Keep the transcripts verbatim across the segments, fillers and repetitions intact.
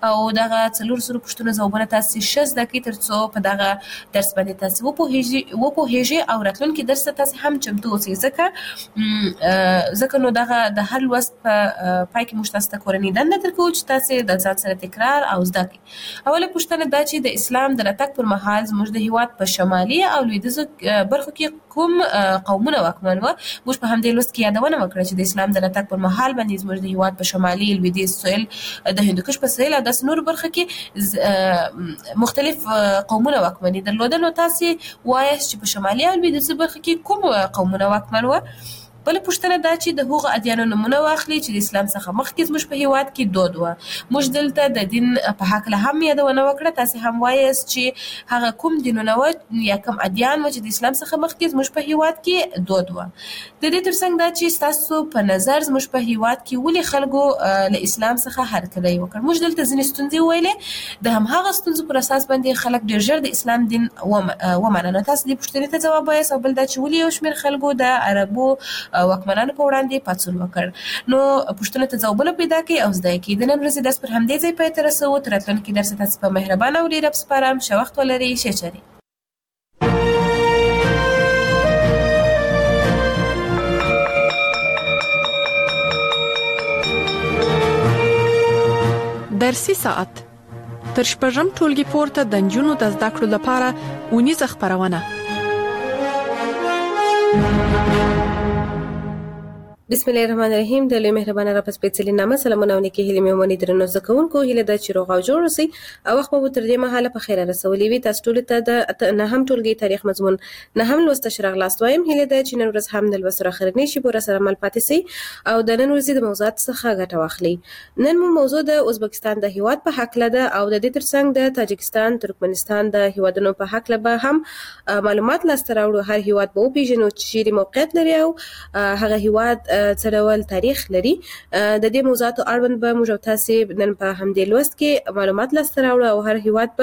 او دغه څلور زره پوښتنو ځوابونه تاسو ښه زده کړئ تر څو په دغه درس باندې تاسو وپوهیږئ وپوهیږئ او راتلونکي درس ته تاسو هم چمتو اوسئ. ځکه ځکه نو دغه د هر لوست په پای کې موږ تاسو ته کورنۍ دنده درکوو چې تاسو د ځان سره تکرار او زده کړئ. اوله پوښتنه دا چې د اسلام د راتګ پر مهال زموږ د هیواد په شمالي او لویدیځو برخو کې کوم قومونه واکمن وو. موږ په همدې لوست کې یادونه وکړه چې د اسلام د راتګ پر مهال باندې زموږ د هیواد په شمالي لویدیځ سویل د هندوکش په سویل او د نورو برخو کې مختلف قومونه واکمني درلوده. نو تاسو وایاست چې په شمالي او لویدیځو برخو کې کوم قومونه واکمن وو. بل پوښتنه دا چې د هغو ادیانو نمونه واخلي چې د اسلام څخه مخکې زموږ په هیواد کې دود و. موږ دلته د دین په هکله هم یادونه وکړه. تاسو هم وایاست چې هغه کوم دینونه و یا کوم ادیان و چې د اسلام څخه مخکې زموږ په هیواد کې دود و. د دې ترڅنګ دا چې تاسو په نظر زموږ په هیواد کې ولې خلکو له اسلام څخه هرکلی وکړ. موږ دلته ځینې ستونزې ویلې، د همهغه ستونزو پر اساس باندې خلک ډېر ژر د اسلام دین ومنه. نو تاسو دې پوښتنې ته ځواب وایاست. او بل دا چې ولې یو شمېر خلکو د عربو واکمنانو په وړاندې پاڅون وکړ. نو پوښتنه ته ځوابونه پیدا کړئ او زده کړئ. د نن ورځې درس پر همدې ځای پای ته رسوو. تر راتلونکي درس تاسو په مهربانه او ډېر سپارم. ښه وخت ولرئ. ښه چارې. درسي ساعت تر شپږم ټولګي پورته د نجونو د زده کړو لپاره اونیزه خپرونه. بسم الله الرحمن الرحیم. د لوی مهربانه رب سپېڅلي نامه سلامونه او نیکي هیلې مې ومني. درنو زده کوونکو هیله ده چې روغ او جوړ اوسئ او وخت مو تر دې مهاله په خیر رسولي وي. تاسو ټول ته د نهم ټولګي تاریخ مضمون نهم لوست شرغ لاست وایم. هیله ده چې نن ورځ هم د لوست اخرنی شي پوره سره عمل پاتې سي او د نن ورځې د موضوعات څخه ګټه واخلئ. نن مو موضوع د ازبکستان د هیواد په حق لده او د دې ترڅنګ د تاجکستان ترکمنستان د هیوادونو په حق لبه هم معلومات لاسته راوړو. هر هیواد به وپیژنو چې چیرې موقعیت لري او هغه هیواد څه ډول تاریخ لري. د دې موضوعاتو اړوند به موږ تاسو نن په همدې لوست کې معلومات لاسته راوړو او هر هیواد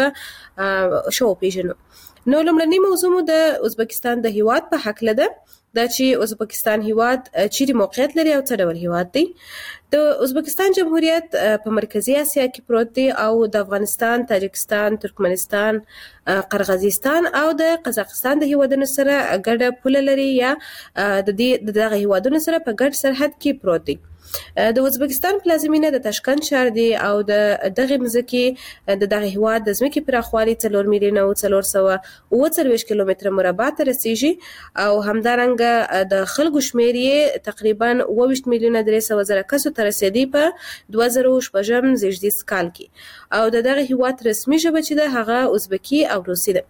به شو پیژنو. نو لومړنی موضوع مو د ازبکستان د هیواد په حق لده دا چې ازبکستان هیواد چیرې موقعیت لري او څه ډول هیواد دی. د ازبکستان جمهوریت په مرکزی اسیا کې پروت دی او د افغانستان، تاجکستان، ترکمنستان، قرغیزستان او د قزاقستان د هیوادونو سره ګډه پوله لري یا د دې دغه هیوادونو سره په ګډ سرحد کې پروت دی. د ازبکستان پلازمینه د تاشکند ښار دی او د دغه مځکې د دغه هیواد د ځمکې پراخوالی څلور میلیونه او څلور سوه اوه څلوېښت کیلومتره مربع ته رسیږي او همدارنګه د خلکو شمېر یې تقریبا اوه ویشت میلیونه درې سوه زره کسو ته رسېدی په دوه زره شپږم زیږدیز کال کې. او د دغه هیواد رسمي ژبه چې ده هغه ازبکي او روسي ده.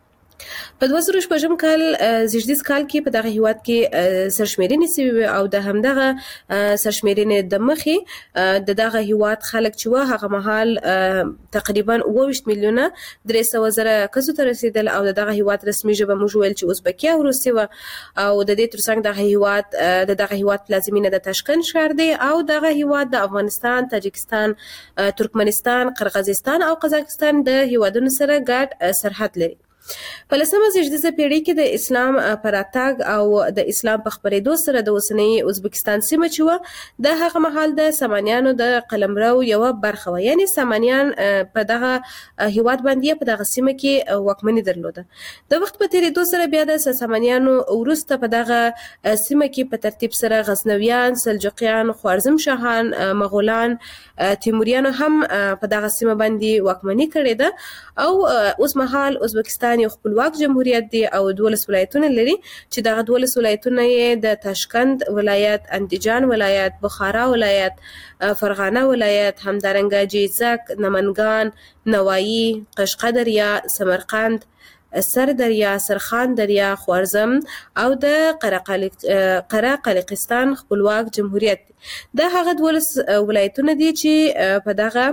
په دوه زره شپږم کال زیږدیز کال کې په دغه هیواد کې سرشمېرنې شوې او د همدغه سرشمېرنې د مخې د دغه هیواد خلک چې وه هغه مهال تقریبا اوه ویشت میلیونه درې سوه زره کسو ته رسېدل او د دغه هیواد رسمي ژبه موږ ویل چې ازبکي او روسي وه. او د دې ترڅنګ دغه هیواد د دغه هیواد پلازمینه د تاشکند ښار دی او دغه هیواد د افغانستان، تاجکستان، ترکمنستان، قرغیزستان او قزاقستان د هیوادونو سره ګډ سرحد لري. په لسمه زیږدیزه پیړۍ کې د اسلام پر راتګ او د اسلام په خپرېدو سره د اوسنۍ ازبکستان سیمه چې وه د هغه مهال د سامانیانو د قلمرو یوه برخه وه. یعنی سامانیان په دغه هیواد باندې په دغه سیمه کې واکمني درلوده. د وخت په تېرېدو سره بیا د سامانیانو وروسته په دغه سیمه کې په ترتیب سره غزنویان، سلجوقیان، خوارزم شاهان، مغولان، تیموریانو هم په دغه سیمه باندې واکمني کړې ده. او اوس مهال ازبکستان یو خپلواک جمهوریت دی او دولس ولایتونه لري چې دغه دولس ولایتونه یې د تاشکند ولایت، اندیجان ولایت، بخارا ولایت، فرغانه ولایت، همدارنګه جیزک، نمنګان، نوایی، قشقدریا، سمرقند، سردریا، سرخان دریا، خوارزم او د قره-قالیقستان خپلواک جمهوریت دی. دا هغه دولس ولایتونه دي چې په دغه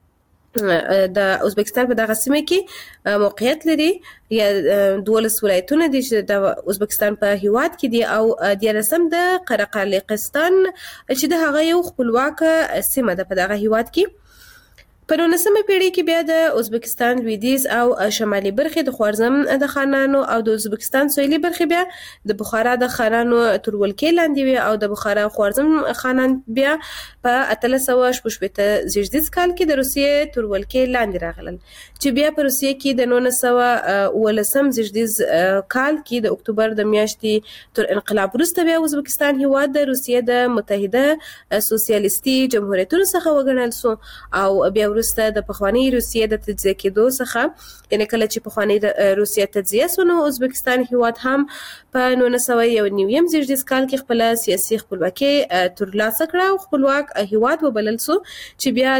د ازبکستان په دغه سیمه کې موقعیت لري یا دولس ولایتونه دي چې د ازبکستان په هیواد کې دي او دیارلسم د قره-قالیقستان چې د هغه یو خپلواک سیمه ده په دغه هیواد کې. په نولسمه پیړۍ کې بیا د ازبکستان لویدیځ او شمالي برخې د خوارزم د خانانو او د ازبکستان سویلي برخې بیا د بخارا د خانانو تر ولکې لاندې وي او د بخارا خوارزم خانان بیا په اتلس سوه شپږ شپېته زیږدیز کال کې د روسیې تر ولکې لاندې راغلل چې بیا په روسیې کې د نولس سوه اوولسم زیږدیز کال کې د اکتوبر د میاشتې تر انقلاب وروسته بیا ازبکستان هیواد د روسیې د متحده سوسیالیستي جمهوریتونو څخه وګڼل سو او بیا وروسته د پخوانی روسیې د تجزیه کېدو څخه یعنی کله چې پخوانی د روسیې تجزیه سو نو ازبکستان هیواد هم په نولس سوه یو نویم زیږدیز کال کې خپل سیاسي خپلواکي ترلاسه کړه او خپلواک هیواد وبلل سو چې بیا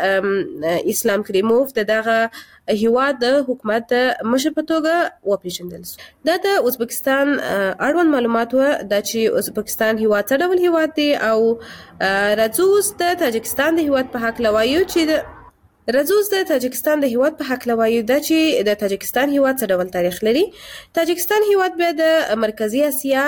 د اسلام کریموف د دغه هیواد د حکومت د مشر په توګه وپیژندل سو. دا د ازبکستان اړوند معلومات و دا چې ازبکستان هیواد څه ډول هیواد دی او راځو اوس د تاجکستان د هیواد په حق لوایو چې د راځو د تاجکستان د هیواد په حق لوایو دا چې د تاجکستان هیواد څه ډول تاریخ لري. تاجکستان هیواد بیا د مرکزی اسیا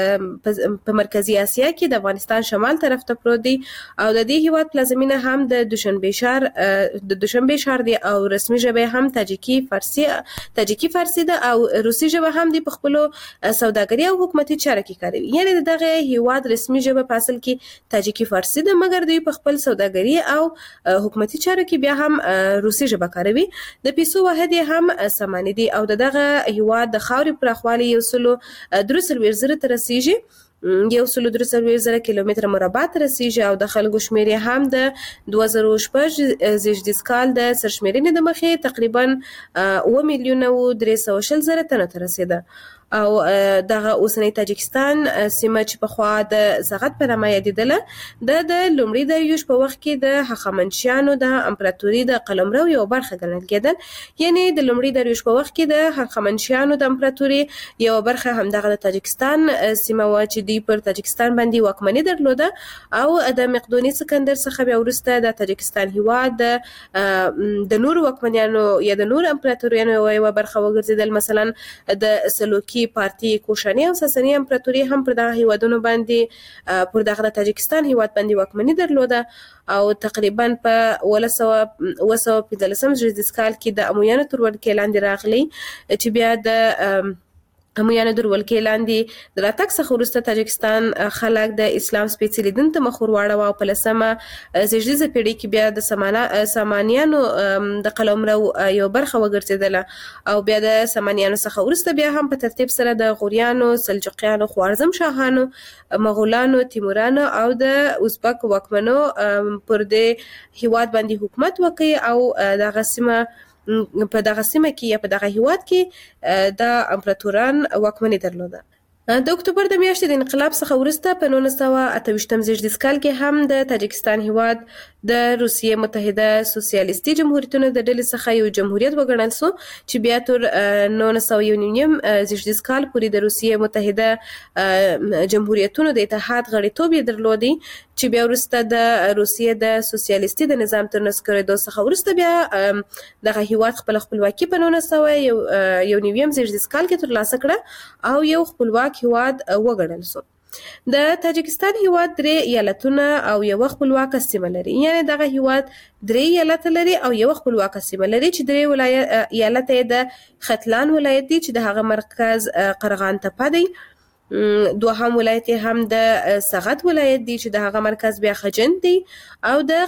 په مرکزی اسیا کې د افغانستان شمال طرف ته پروت دی او د دې هیواد پلازمینه هم د دوشنبه شهر د دوشنبه شهر دی او رسمي ژبه هم تاجیکی فارسی تاجیکی فارسی ده او روسي ژبه هم دی په خپل سوداګري او حکومتي چارو کې کاروي. یعنی دغه هیواد رسمي ژبه په اصل کې تاجیکی فارسی ده مګر دوی په خپل سوداګري او حکومتي چارو کې بیا هم روسي ژبه کاروي. د پیسو واحد هم سمانه دي او دغه هیواد د خاورې پراخوالی یو سلو درې څلوېښت زره ته رسیږي یو سلو درې څلوېښت زره کیلومتره مربع ته رسیږي او د خلکو شمیر هم د دوه زره شپږ زیږدیز کال د سرشمیرنې د مخې تقریبا اوه میلیونه او درې سوه شل زره تنه ته رسیده او دغه اوسنی تاجکستان سیمه چې په خوا د زغت په نامه یادېدله د د لومړي داریوش په وخت کې د هخامنشیانو د امپراتوري د قلمرو یو برخه ګڼل کېدل. یعنی د لومړي داریوش په وخت کې د هخامنشیانو د امپراتوري یو برخه هم دغه د تاجکستان سیمه و چې دی پر تاجکستان باندې واکمني درلوده او د مقدوني سکندر څخه بیا وروسته د تاجکستان هیواد د نور واکمنانو یا د نور امپراتوریانو یو برخه وګرځیدل. مثلا د سلوکي پارتی کوشانی او ساسانی امپراتوري هم پر دغه هیوادونو باندې پر دغه تاجکستان هیواد باندې واکمني درلوده او تقریبا په اوه سوه پنځلسم زیږدیز کال کې د امویانو تر ولکې لاندې راغلی چې بیا د امویانو تر ولکې لاندې د راتګ څخه وروسته تاجکستان خلک د اسلام سپېڅلي دین ته مخ ور واړوه او په لسمه زیږدیزه پیړۍ کې بیا د سمانا سامانیانو د قلمرو یو برخه وګرځېدله او بیا د سامانیانو څخه وروسته بیا هم په ترتیب سره د غوریانو، سلجوقیانو، خوارزم شاهانو، مغولانو، تیمورانو او د ازبک واکمنو پر دې هیواد باندې حکومت وکړي او دغه سیمه په دغه سیمه کې یا په دغه هیواد کې د امپراتوران واکمني درلوده. د اکتوبر د میاشتې د انقلاب څخه وروسته په نولس سوه اته ویشتم زیږدیز کال کې هم د تاجکستان هیواد د روسیې متحده سوسیالیستي جمهوریتونو د ډلې څخه یو جمهوریت وګڼل سو چې بیا تر نولس سوه یو نیم زیږدیز کال پورې د روسیې متحده جمهوریتونو د اتحاد غړیتوب یې درلودی چې بیا وروسته د روسیې د سوسیالیستي د نظام تر نسکورېدو څخه وروسته بیا دغه هیواد خپل خپلواکي په نولس سوه یو نویم زیږدیز کال کې ترلاسه کړه او یو خپلواک هیواد وګڼل سو. د تاجکستان هیواد درې ایالتونه او یو خپلواکه سیمه لري. یعنی دغه هیواد درې ایالت لري او یو خپلواکه سیمه لري چې درې ولایت ایالت د ختلان ولایت دی چې د هغه مرکز قرغان تپه دی. دوهم ولایت هم د سغت ولایت دی چې د هغه مرکز بیا خجند دی او د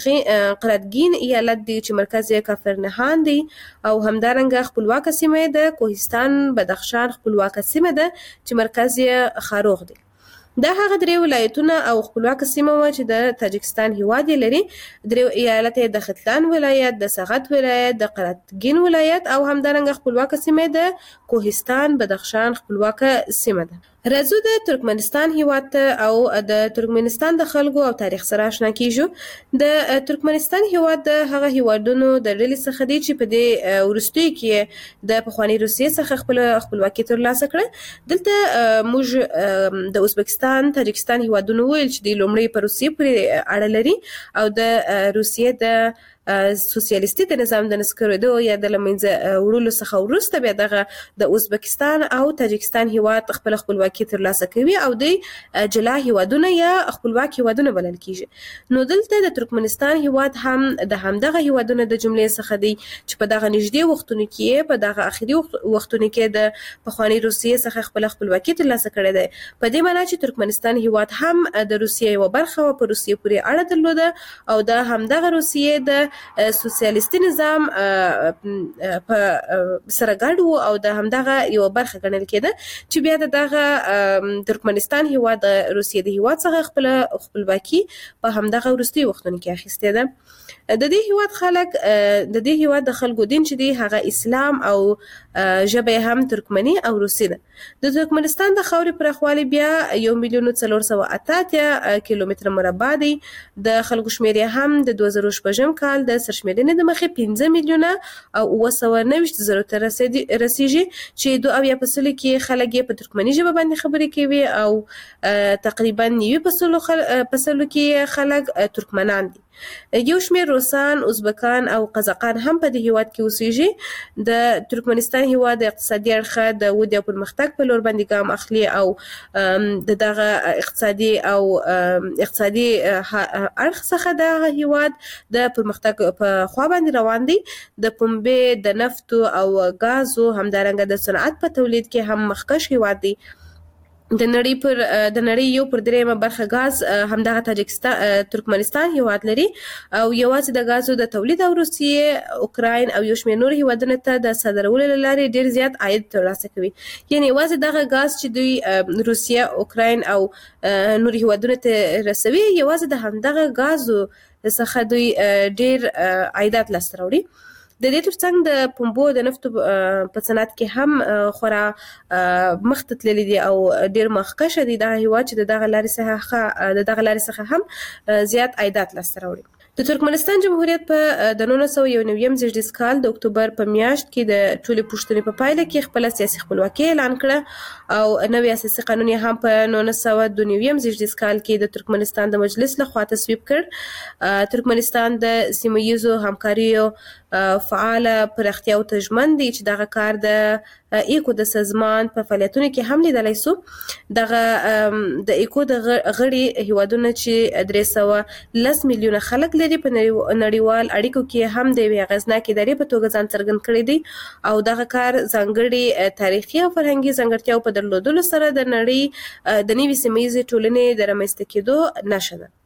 قراتګین ایالت دی چې مرکز یې کافرنهان دی او همدارنګه خپلواکه سیمه د کوهستان بدخشان خپلواکه سیمه ده چې مرکز یې خاروغ دی. دا هغه درې ولایتونه او خپلواکه سیمه و چې د تاجکستان هیواد لري. درې ایالت د ختلان ولایت، د سغت ولایت، د قراتګین ولایت او همدارنګه خپلواکه سیمه د کوهستان بدخشان خپلواکه سیمه ده. راځو د ترکمنستان هیواد او د ترکمنستان د خلکو او تاریخ سره آشنا کیږو. د ترکمنستان هیواد د هغه هیوادونو د ډلې څخه دی چې په دې وروستیو کې د پخواني روسیې څخه خپل خپلواکي ترلاسه کړه. دلته موږ د ازبکستان، تاجکستان هیوادونو ویل چې د لومړی په روسیې پورې اړه لري او د روسیې د سوسیالیستي د نظام د نسکورېدو یا د لمنځه وړلو څخه وروسته بیا دغه د ازبکستان او تاجکستان هیواد خپل خپلواکي ترلاسه کوي او د جلا هیوادونه یا خپلواک هیوادونه بلل کیږي. نو دلته د ترکمنستان هیواد هم د همدغه هیوادونو د جملې څخه دی چې په دغه نږدې وختونو کې په دغه اخري وختونو کې د پخواني روسیې څخه خپل خپلواکي ترلاسه کړې ده. په دې معنی چې ترکمنستان هیواد هم د روسیې یو برخه او په روسیې پورې اړه درلوده او د همدغه روسیې د سوسیالیستي نظام په سره ګډ وو او د همدغه یو برخه ګڼل کېده چې بیا دغه ترکمنستان هیواد د روسیې د هیواد څخه خپل خپلواکي په همدغه وروستي وختونو کې اخیستې ده. د دې هیواد خلک د دې هیواد د خلکو دین چې دی هغه اسلام او ژبه هم ترکمني او روسي ده. د ترکمنستان د خاورې پراخوالی بیا یو میلیون څلور سوه اته اتیا کیلومتره مربع دی. د خلکو شمیر هم د دوه زره شپږم کال د سرشمېرنې د مخې پنځه میلیونه او اوه سوه نوي زرو ته رسیږي چې دوه اویا په سلو کې خلک یې په ترکمني ژبه باندې خبرې کوي او تقریبا نوي په سلو په سلو کې خلک ترکمنان دي. یو شمیر روسان، ازبکان او قزاقان هم په دې هیواد کې اوسېږي. د ترکمنستان هیواد د اقتصادي اړخه د ودې او پرمختګ په لور باندې ګام اخلي او د دغه اقتصادي او اقتصادي اړخ څخه د هیواد د پرمختګ په خوا باندې روان دي. د پنبې، د نفتو او غازو همدارنګه د صنعت په تولید کې هم مخکښ هیواد دی. د نړۍ پر د نړۍ یو پر دریمه برخه غاز همدغه تاجکستان ترکمنستان هیواد لري او یوازې د غازو د تولید او روسیې، اوکراین او یو شمېر نور هیوادونو ته د صادرولو له لارې ډیر زیات عاید ترلاسه کوي. یعنی یوازې دغه غاز چې دوی روسیه، اوکراین او نور هیوادونو ته رسوي یوازې د همدغه غازو څخه دوی ډیر عایدات لاسته راوړي. د دې ترڅنګ د پنبو د نفتو په صنعت کې هم خورا مخته تللي دي او ډیر مخکښه دي دغه هیواد چې د دغه لارې څخه د دغه لارې څخه هم زیات عایدات لاسته راوړي. د ترکمنستان جمهوریت په د نولس سوه یو نوي زیږدیز کال د اکتوبر په میاشت کې د ټولې پوښتنې په پایله کې خپل سیاسي خپلواکي اعلان کړه او نوی اساسي قانون هم په نولس سوه دوه نوي زیږدیز کال کې د ترکمنستان د مجلس لخوا تصویب کړ. ترکمنستان د سیمه ییزو همکاریو فعاله پراختیا او ژمن دی چې دغه کار د ایکو د سازمان په فعالیتونو کې هم لیدلی سو. دغه د ایکو د غړي هیوادونه چې درې سوه لس میلیونه خلک لري په نړیوال اړیکو کې هم د یوې اغېزناکې ادارې په توګه ځان څرګند کړی دی او دغه کار ځانګړي تاریخي او فرهنګي ځانګړتیاو په درلودلو سره د نړۍ د نوې سیمه ییزې ټولنې د رامنځته کېدو نښه ده.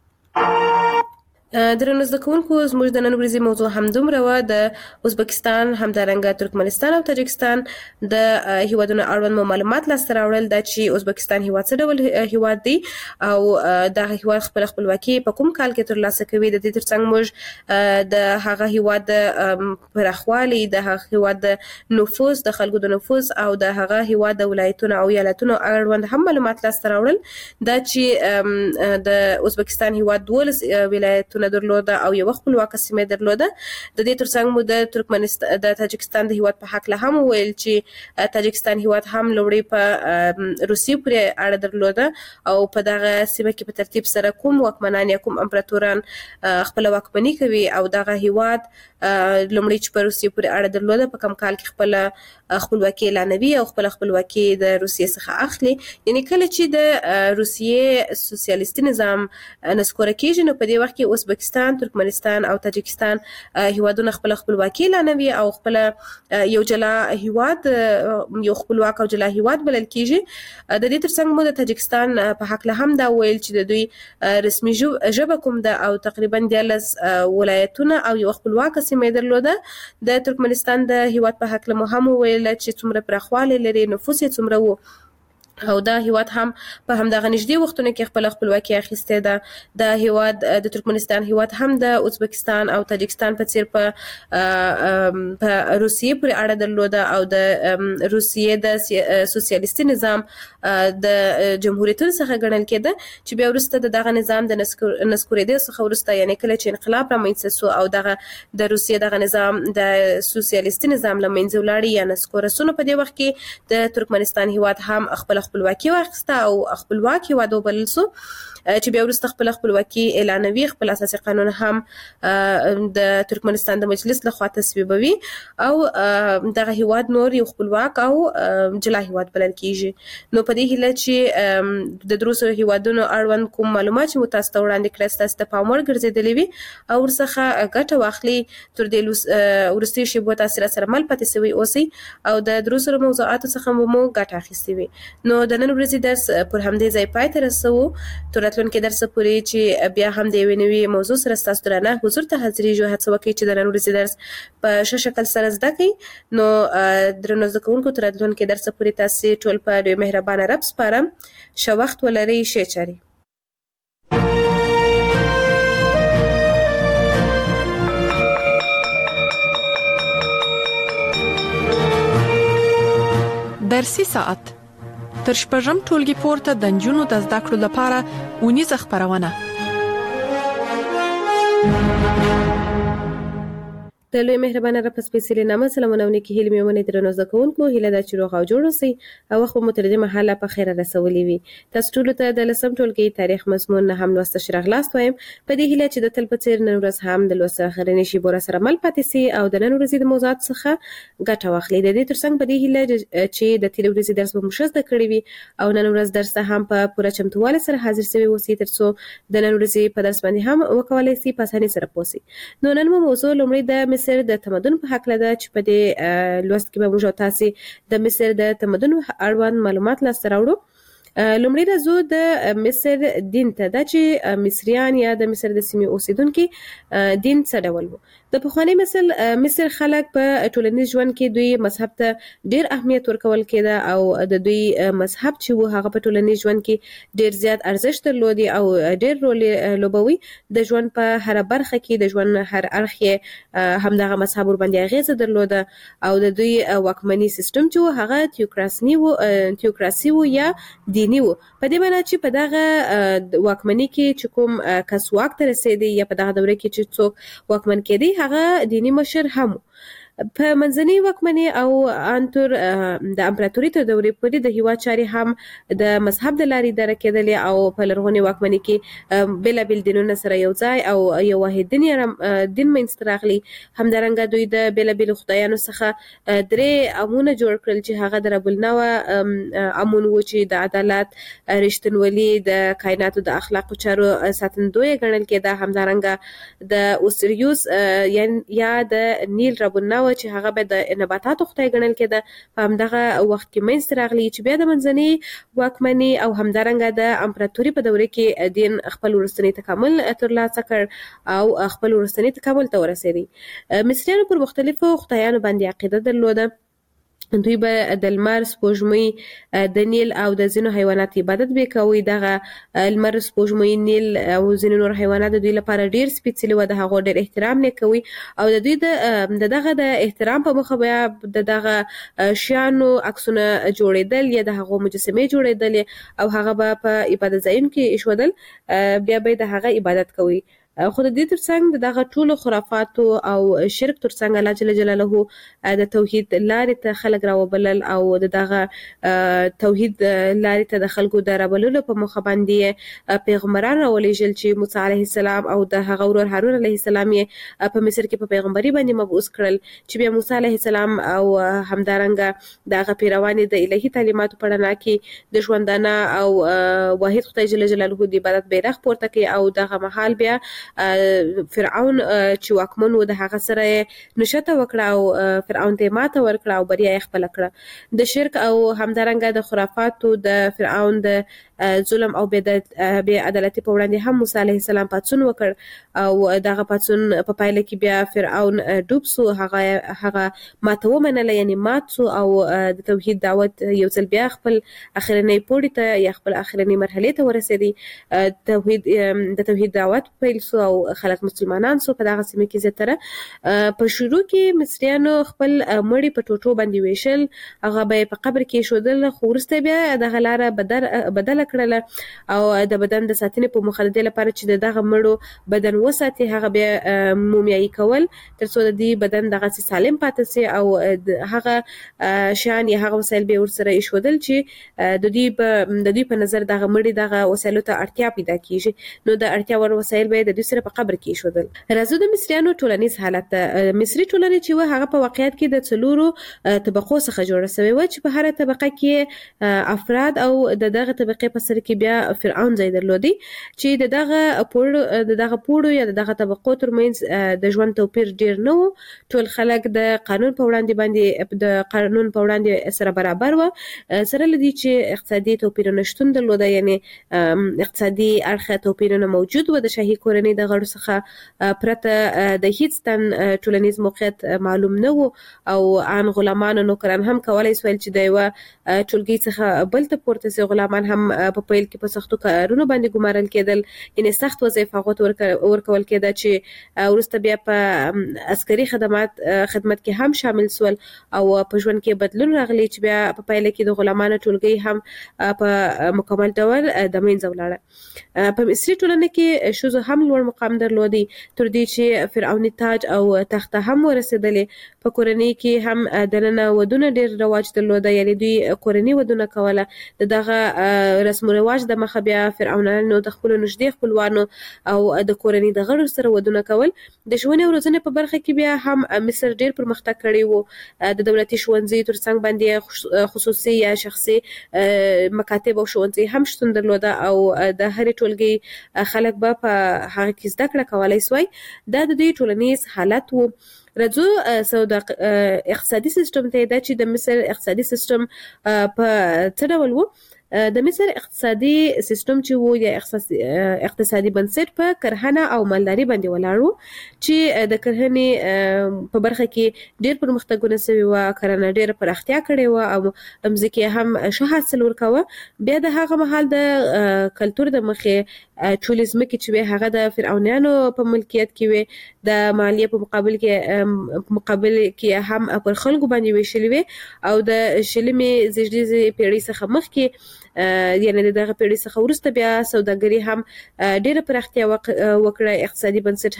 درنو زده کوونکو زموږ د نن ورځې موضوع همدومره وه. د ازبکستان همدارنګه ترکمنستان او تاجکستان د هیوادونو اړوند مو معلومات لاسته راوړل دا چې ازبکستان هیواد څه ډول هیواد دی او دغه هیواد خپل خپلواکي په کوم کال کې ترلاسه کوي. د دې ترڅنګ موږ د هغه هیواد د پراخوالي، د هغه هیواد د نفوس، د خلکو د نفوس او د هغه هیواد د ولایتونو او ایالتونو اړوند هم معلومات لاسته راوړل. دا چې د ازبکستان هیواد دولس ولایتونه درلوده او یو خپلواکه سیمه درلوده. د دې ترڅنګ مو د ترکمنستان د تاجکستان د هیواد په حق له هم ویل چې تاجکستان هیواد هم لوړې په روسیې پورې اړه درلوده او په دغه سیمه کې په ترتیب سره کوم واکمنان یا کوم امپراتوران خپل واکمني کوي او دغه هیواد لومړی چې په روسیې پورې اړه درلوده په کم کال کې خپل خپلواکي اعلانوي او خپل خپلواکي د روسیې څخه اخلي. یعنی کله چې د روسیې سوسیالیستي نظام نسکوره کیږي نو په دې وخت کې ازبکستان، ترکمنستان او تاجکستان هیوادونه خپل خپلواکي اعلانوي او خپل یو جلا هیواد یو خپلواک او جلا هیواد بلل کیږي. د دې ترڅنګ مو د تاجکستان په حق له هم دا ویل چې د دوی رسمي ژبه کوم ده او تقریبا دیارلس ولایتونه او یو خپلواکه سیمه درلوده. د ترکمنستان د هیواد په حق له مو هم ویل چې څومره پراخوالی لري، نفوس یې څومره وو او دا هیواد هم په همدغه نږدې وختونو کې خپل خپلواکي اخیستې ده. دا هیواد د ترکمنستان هیواد هم د ازبکستان او تاجکستان په څیر په په روسیې پورې اړه درلوده او د روسیې د سوسیالیستي نظام د جمهوریتونو څخه ګڼل کېده چې بیا وروسته د دغه نظام د نسکورېدو څخه وروسته یعنې کله چې انقلاب رامنځته سو او دغه د روسیې دغه نظام د سوسیالیستي نظام له منځه ولاړ یا نسکوره سو نو په دې وخت کې د ترکمنستان هیواد هم خپل خپلواکي واخیسته او خپلواک هیواد وبلل سو چې بیا وروسته خپل خپلواکي اعلانوي. خپل اساسي قانون هم د ترکمنستان د مجلس لخوا تصویبوي او دغه هیواد نور یو خپلواک او جلا هیواد بلل کیږي. نو په دې هیله چې د دروسو هیوادونو اړوند کوم معلومات چې متاسو ته وړاندې کړل ستاسو ته پام وړ ګرځېدلې وي او ورڅخه ګټه واخلي تر دې ورستي شیبو تاثیر سره مل پاتې سوي اوسي او د دروسو موضوعاتو څخه مو ګټه اخیستې وي. نو د نن ورځې درس پر همدې ځای پای ته رسوو. تر راتلونکي درس پورې چې بیا هم د یوې نوې موضوع سره ستاسو درنه حضور ته حاضرېږو. هڅه وکړئ چې د نن ورځې درس په ښه شکل سره زده کړئ. نو درنو زده کوونکو تر راتلونکي درس پورې تاسې ټول په ډېر مهربانه رب سپارم. ښه وخت ولرئ. ښې چارې. درسي ساعت تر شپږم ټولګي پورته د نجونو د زده کړو لپاره اونیزه خپرونه. د لوی مهربانه رب سپیڅلي نامه سلامونه ونکي هیله مې ونې درنو زده کوونکو هیله دا چې روغ او جوړ اوسئ او وخت مو تر دې مهاله په خیره رسولي وي. تاسو ټول ته د لسم ټولګي تاریخ مضمون نه هم لوسته شي راغلاست وایم. په دې هیله چې د تل په څیر نن ورځ هم د لوست اخرنی شی بور سره مل پاتې سي او د نن ورځې د موضوعات څخه ګټه واخلي. د دې ترڅنګ په دې هیله چې د تل ورځې درس به مشز د کړی وي او نن ورځ درس ته هم په پوره چمتووالی سره حاضر سوي اوسئ ترڅو د نن ورځې په درس باندې هم وکولای سي په اسانۍ سره پوسي. نو نن مو موضوع لومړی د مصر د تمدن په حق لده چې په دې لوست کې به موږ تاسو د مصر د تمدن اړوند معلومات لاسته راوړو. لومړی راځو د مصر دین ته. دا چې مصریان یا د مصر د سیمې اوسیدونکو دین څه ډول وو. د پخواني مصر مصر خلک په ټولنیز ژوند کې دوی مذهب ته ډیر اهمیت ورکول کېده او د دوی مذهب چې وو هغه په ټولنیز ژوند کې ډیر زیات ارزښت درلودي او ډیر رول لوبوي. د ژوند په هر برخه کې د ژوند هر اړخ یې همدغه مذهب ور باندې اغیزه درلوده او د دوی واکمني سیستم چې هغه تیوکراسي وو تیوکراسي وو یا دینی وو. په دې معنی چې په دغه واکمني کې چې کوم کس واک ته رسیدي یا په دغه دوره کې چې څوک واکمن کېدی هغه دینی مشر هم. په منځنۍ واکمنۍ او انتر د امپراتوري تر دورې پورې د هیواد چارې هم د مذهب د لارې اداره کېدلې او په لرغونې واکمنۍ کې بېلابېل دینونه سره یو ځای او یو واحد دین دین منځته راغلی. همدارنګه دوی د بېلابېلو خدایانو څخه درې امونه جوړ کړل چې هغه د رب النوع امون و چې د عدالت، رښتینولي، د کائناتو د اخلاقو چارو ساتندوی ګڼل کېده. همدارنګه د اوسریوس یا د نیل رب النوع چې هغه به د نباتاتو خدای ګڼل کېده په همدغه وخت کې منځته راغلی چې بیا د منځنۍ واکمنۍ او همدارنګه د امپراتوري په دوره کې دین خپل وروستنی تکامل ترلاسه کړ او خپل وروستنی تکامل ته ورسېدی. مصریانو پر مختلفو خدایانو باندې عقیده درلوده. دوی به د لمر، سپوږمۍ، د نیل او د ځینو حیوانات عبادت به کوي. دغه لمر، سپوږمۍ، نیل او ځینو نور حیوانات د دوی لپاره ډیر سپیڅلي و، د هغو ډیر احترام نه کوي او د دوی د دغه د احترام په مخه بیا د دغه شیانو عکسونه جوړېدل یا د هغو مجسمې جوړېدل او هغه به په عبادت ځایونو کې ایښودل، بیا به د هغه عبادت کوي. خو د دې ترڅنګ د دغه ټولو خرافاتو او شرک ترڅنګ الله جل جلاله د توحید لارې ته خلک راوبلل او د دغه توحید لارې ته د خلکو د رابللو په موخه باندې پیغمبران راولېږل چې موسی علیه السلام او د هغه ورور هارون علیه السلام یې په مصر کې په پیغمبري باندې مبعوث کړل چې بیا موسی علیه السلام او همدارنګه دغه پیروان د الهي تعلیماتو په رڼا کې د ژوندانه او واحد خدای جل جلاله د عبادت بیرغ پورته کړي او دغه مهال بیا فرعون چې واکمن و د هغه سره نشته وکړه او فرعون ته ماته ورکړه او بریا یې خپل کړه. د شرک او همدارنګه د خرافاتو د فرعون د ظلم او بې عدالتي په وړاندې هم موسی علیه السلام پاڅون وکړ او دغه پاڅون په پایله کې بیا فرعون ډوب سو. هغه هغه ماته ومنله یعنی مات سو او د توحید دعوت یو ځل بیا خپل اخرنۍ پوړې ته یا خپل اخرنۍ مرحلې ته ورسېدی. توحید د توحید دعوت پیل سو سو او خلک مسلمانان سو په دغه سیمه کې زیاتره. په شروع کې مصریانو خپل مړی په ټوټو باندې ویشل، هغه به په قبر کې شودل، خو وروسته بیا دغه لاره بدل بدل کړله او د بدن د ساتنې په مخه د لپاره چې دغه مړو بدن وساتي هغه بیا مومیایي کول تر څو د دې بدن دغه سالم پاتې سي او هغه شان یا هغه وسایل به ورسره ایښودل چې د دې په د دې په نظر دغه مړي دغه وسایلو ته اړتیا پیدا کیږي، نو د اړتیا ور وسایل به د دې سره په قبر کې ایښودل. راځو د مصریانو ټولنیز حالت. مصری ټولنه چې و هغه په واقعیت کې د څلورو طبقو څخه جوړه شوې و چې په هر طبقه کې افراد او د دغه طبقې په سر کې بیا فرعون ځای درلودي چې د دغه پوړ د دغه پوړو یا د دغه طبقو ترمنځ د ژوند توپیر ډیر نه و. ټول خلک د قانون په وړاندې باندې د قانون په وړاندې سره برابر و، سره لدی چې اقتصادي توپیرونه شتون درلوده، یعنی اقتصادي اړخ توپیرونه موجود و. د شاهي کورنۍ د غړو څخه پرته د هیڅ تن ټولنیز موقعیت معلوم نه و او ان غلامان او نوکران هم کولای سول چې د یو ټولګي څخه بل ته پورته سي. غلامان هم په پیل کې په سختو کارونو باندې ګمارل کېدل، یعنی سخت وظیفه ورکول کېده چې ورسته بیا په عسکري خدمات خدمت کې هم شامل سول او په ژوند کې بدلون راغلی چې بیا په پایله کې د غلامانو ټولګي هم په مکمل ډول د منځه ولاړه. په مصری ټولنه کې ښځو هم لوړ مقام درلودي تر دې چې فرعوني تاج او تخته هم ورسېدلې. په کورنۍ کې هم دننه ودونه ډېر رواج درلوده، یعنی دوی کورنۍ ودونه کوله. د دغه رسم او رواج د مخه بیا فرعونانو د خپل نږدې خپلوانو او د کورنۍ د غړو سره ودونه کول. د ښوونې او روزنې په برخه کې بیا هم مصر ډېر پرمختګ کړی و. د دولتي ښوونځي تر څنګ باندې خصوصي یا شخصي مکاتب او ښوونځي هم شتون درلوده او د هرې ټولګي خلک به په هغه کې زده کړه کولای سوای. دا د دوی ټولنیز حالت و. راځو سودا اقتصادي سیستم ته، دا چې د مصر اقتصادي سیستم په څه ډول و. د مصر اقتصادي سیستم چې وو یا اقتصادي بنسټ په کرهنه او مالداري باندې ولاړ و چې د کرهنې په برخه کې ډېر پرمختګونه شوي و، کرهنه ډېر پراختیا کړې و او مځکې هم ښه حاصل ورکاوه. بیا د هغه مهال د کلتور د مخې ټولې ځمکې چې هغه د فرعونانو په ملکیت کې وي، د مالیې په مقابل کې مقابل کې هم پر خلکو باندې ویشلې وي او د شلمې زیږدیزې پیړۍ څخه مخکې یعنی دغه پیړۍ څخه وروسته بیا سوداګري هم ډېره پراختیا وکړه. اقتصادي بنسټ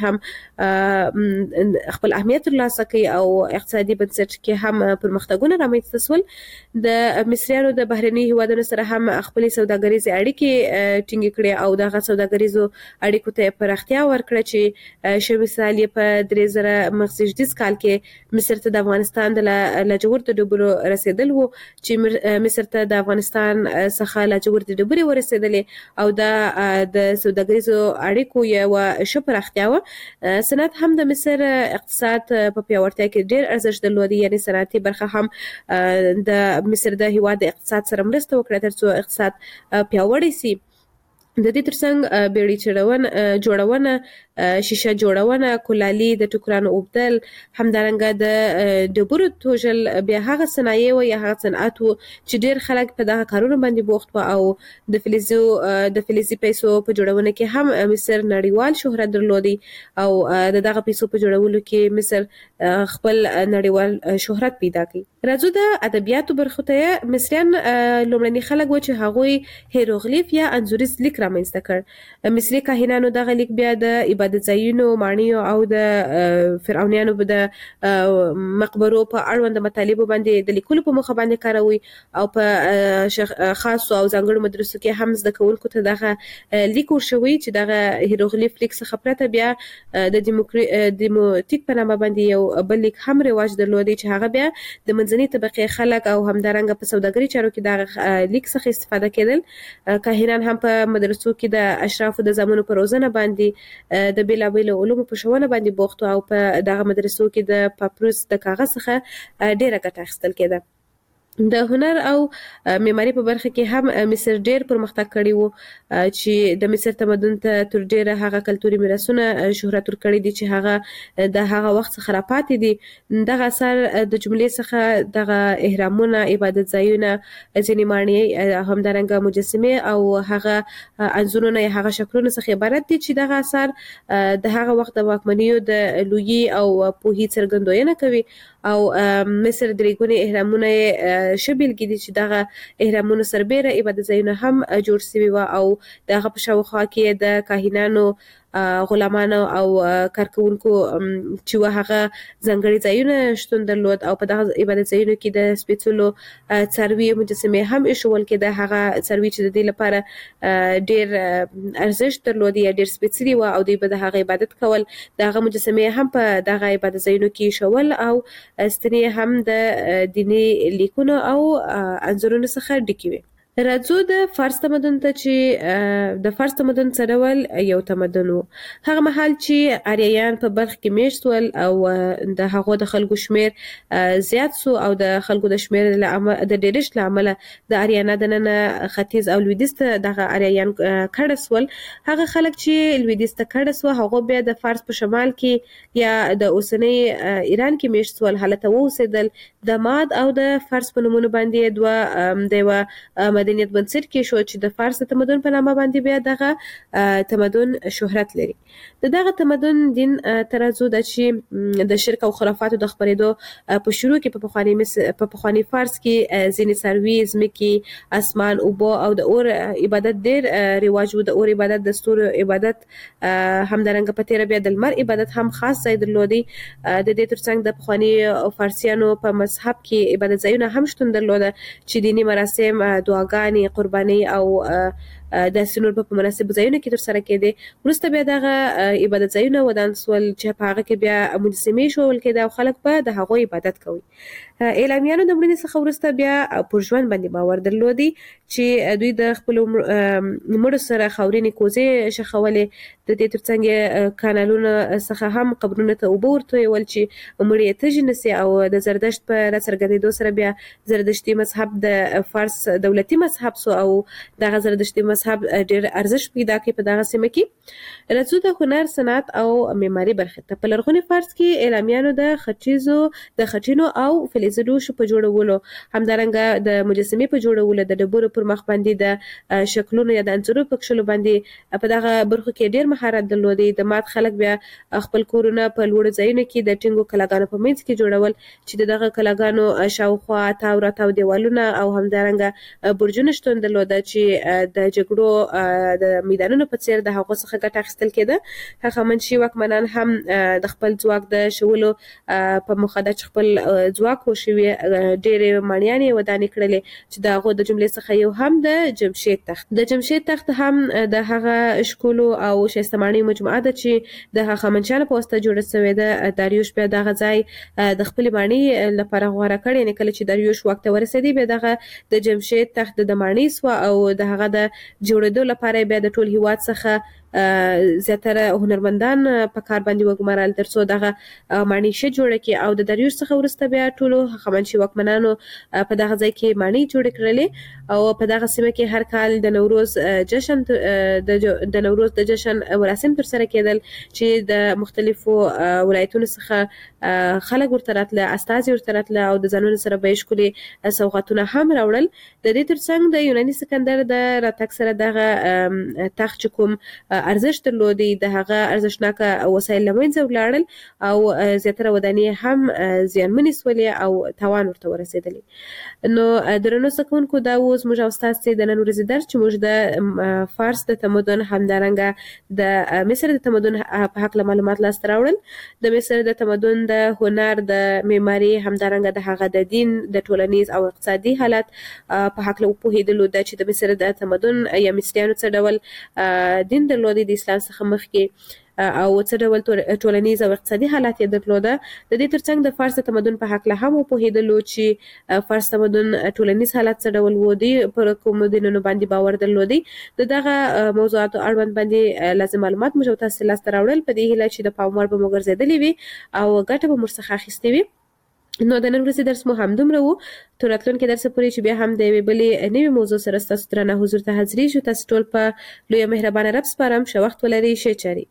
هم خپل اهمیت ترلاسه کوي او اقتصادي بنسټ کې هم پرمختګونه رامنځته شول. د مصریانو د بهرني هیوادونو سره هم خپل سوداګریزې اړیکې ټینګې کړې او دغه سوداګریزو اړیکو ته پراختیا ورکړه چې ښه مثال یې په درې زره مخزیږدیز کال کې مصر ته د افغانستان د لاجوردو ډبرو رسېدل و چې مصر ته د افغانستان څخه لاجوردي ډبرې ورسېدلې او دا د سوداګریزو اړیکو یوه ښه پراختیا وه. صنعت هم د مصر اقتصاد په پیاوړتیا کې ډېر ارزښت درلودی، یعنی صنعتي برخه هم د مصر د هیواد د اقتصاد سره مرسته وکړه تر څو اقتصاد پیاوړی سي. د دې ترڅنګ بیړۍ چړونه جوړونه، شیشه جوړونه، کولالي، د ټوکرانو اوبدل، همدارنګه د ډبرو توژل بیا هغه صنایع و یا هغه صنعت و چې ډېر خلک په دغه کارونو باندې بوخت و او د فلزو د فلزي پیسو په جوړونه کې هم مصر نړیوال شهرت درلودي او د دغه پیسو په جوړولو کې مصر خپل نړیوال شهرت پیدا کړي. راځو د ادبیاتو برخو ته. مصریان لومړني خلک و چې هغوی هیروغلیف یا انځوریز لیک رامنځته کړ. مصري کاهنانو دغه لیک بیا د عبادت ځایونو، ماڼیو او د فرعونانو د مقبرو په اړوند مطالبو باندې د لیکلو په مخه باندې کاروي او په خاصو او ځانګړو مدرسو کې هم زده کوونکو ته دغه لیک ورشوي چې دغه هیروغلیف لیک څخه پرته بیا د دیموتیک په نامه باندې یو بل لیک هم رواج درلودي چې هغه بیا د منځنۍ طبقې خلک او همدارنګه په سوداګرۍ چارو کې دغه لیک څخه استفاده کېدل. کاهنان هم په مدرسو کې د اشرافو د زامنو په روزنه باندې د بیلابیلو علومو په ښوونه باندې بوخت او په دغه مدرسو کې د پاپروس د کاغذ څخه ډېره ګټه اخیستل کېده. د هنر او معماري په برخه کې هم مصر ډیر پرمختګ کړی وو چې د مصر تمدن ته تر ډیره هغه کلتوري میراثونه شهرت ورکړي دي چې هغه د هغه وخت څخه راپاتې دي. دغه اثر د جملې څخه دغه اهرامونه، عبادت ځایونه، ځینې ماڼۍ، همدارنګه مجسمه او هغه انځورونه یا هغه شکلونه څخه عبارت دي چې دغه اثر د هغه وخت د واکمنیو د لویي او پوهې څرګندونه کوي. او مصر درېګونې اهرامونه شبیل کې دي چې دغه اهرامونو سربېره عبادت ځایونه هم جوړ شوي و او دغه په شاوخوا کې د کاهنانو، غلامانو او کارکونکو چې و هغه ځانګړي ځایونه شتون درلود او په دغه عبادت ځایونو کې د سپېڅلو څاروي مجسمې هم ایښول کېده. هغه څاروي چې د دې لپاره ډیر ارزښت درلود یا ډیر سپېڅلي و او دوی به د هغه عبادت کول. دغه مجسمې هم په دغه عبادت ځایونو کې ایښول او ستنې هم د دیني لیکونو او انځورونو څخه ډکې وي. راځو د فارس تمدن ته چې د فارس تمدن څه ډول یو تمدن و. هغه مهال چې آریایان په بلخ کې میشت ول او د هغو د خلکو شمیر زیات سو او د خلکو د شمیر د ډیرښت له امله د آریانا د نن ختیځ او لویدیځ ته دغه آریایان کډه سول. هغه خلک چې لویدیځ ته کډه سو هغه بیا د فارس په شمال کې یا د اوسنۍ ایران کې میشت سول، هلته اوسېدل. د ماد او د فارس په نومونو باندې دوه د یوه مدنیت بنسټ کې شو چې د فارس تمدن په نامه باندې بیا دغه تمدن شهرت لري. د دغه تمدن دین ترازو د چې د شرک او خرافاتو د خبرېدو په شروع کې په پخوانی په پخوانی فارس کې ځینې څاروي، ځمکې، اسمان، اوبه او د اور عبادت ډیر رواج و. د اور عبادت، د ستورو عبادت، همدارنګه په تیره بیا د لمر عبادت هم خاص ځای درلودي. د دې ترڅنګ د پخوانی فارسیانو په مذهب کې عبادت ځایونه هم شتون درلوده چې دینی مراسم، دعاګانې، قرباني او د سنور په مناسب ځایونو کې تر سره کېدې. وروسته بیا دغه عبادت ځایونه ودان سول چې په هغه کې بیا مجسمې شول کېده او خلک به د هغو عبادت کوي. اعلامیانو د مړینې څخه وروسته بیا پر ژوند باندې باور درلودي چې دوی د خپلو مړو سره خاورینې کوزې شخولې. د دې ترڅنګ کانالونو څخه هم قبرونو ته اوبه ورتویول چې مړي یې تږي نسي. او د زردشت په راڅرګندېدو سره بیا زردشتي مذهب د فارس دولتي مذهب سو او دغه زردشتي مذهب ډېر ارزښت پیدا کړ په دغه سیمه کې. راځو د هنر، صنعت او معماري برخه ته. په لرغوني فارس کې اعلامیانو د خټیزو د خټینو او فلزي لوښو په جوړولو، همدارنګه د مجسمې په جوړولو، د ډبرو پر مخ باندې د شکلونو یا د انځورو په کښلو باندې په دغه برخو کې ډېر مهارت درلودي. د مات خلک بیا خپل کورونه په لوړو ځایونو کې د ټینګو کلاګانو په منځ کې جوړول چې دغه کلاګانو شاوخوا تاو راتاو دیوالونه او همدارنګه برجونه شتون درلوده چې د جګړو د میدانونو په څیر د هغو څخه ګټه اخیستل کېده. هغه منشي واکمنان هم د خپل ځواک د شولو په موخه د خپل ځواک وشوي ډېرې ماڼیانې ودانې کړلې چې د هغو د جملې څخه یو هم د جمشید تخت. د جمشید تخت هم د هغه ښکلو او ښایسته ماڼیو مجموعه ده چې د هخامنشیانو په واسطه جوړه شوې ده. داریوش بیا دغه ځای د خپلې ماڼۍ لپاره غوره کړ. یعنې کله چې داریوش واک ته ورسېدی بیا دغه د جمشید تخت د ماڼۍ سوه او د هغه د جوړېدو لپاره بیا د ټول هیواد څخه زیاتره هنرمندان په کار باندې وګمارل ترڅو دغه ماڼۍ ښه جوړه کړي. او د داریوش څخه وروسته بیا ټولو هخامنشي واکمنانو په دغه ځای کې ماڼۍ جوړې کړلې او په دغه سیمه کې هر کال د نوروز جشن د نوروز د جشن مراسم تر سره کېدل چې د مختلفو ولایتونو څخه خلک ورته راتله، استازي ورته راتله او د ځانونو سره به یې ښکلي سوغاتونه هم راوړل. د دې ترڅنګ د یوناني سکندر د راتګ سره دغه تخت چې کوم ارزښت درلودي د هغه ارزښتناکه وسایل له منځه ولاړل او زیاتره ودانۍ هم زیانمنې سولې او تاوان ورته ورسېدلی. نو درنو زده کوونکو دا و زموږ او ستاسې د نن ورځې درس چې موږ د فارس د تمدن همدارنګه د مصر د تمدن په هکله معلومات لاسته راوړل. د مصر د تمدن د هنر، د معماري، همدارنګه د هغه د دین، د ټولنیز او اقتصادي حالت په هکله وپوهېدلو. دا چې د مصر د تمدن یا مصریانو څه ډول دین درلودي د اسلام څخه مخکې او څه ډول ټولنیز او اقتصادي حالات یې درلوده. د دې ترڅنګ د فارس تمدن په هکله هم وپوهېدلو چې فارس تمدن ټولنیز حالات څه ډول و، دوی پر کومو دینونو باندې باور درلودي. د دغه موضوعاتو اړوند باندې لازم معلومات موږ تاسو لاسته راوړل په دې هیله چې د پام وړ به مو ګرځېدلي وي او ګټه به مو ورڅخه اخیستې وي. نو د نن ورځې درس مو همدومره وو تر راتلونکي درس پورې چې بیا هم د یوې بلې نوې موضوع سره ستاسو درنه حضور ته حاضرېږو. تاسو ټول په لویه مهربانه رب سپارم. ښه وخت ولرئ. ښې چارې.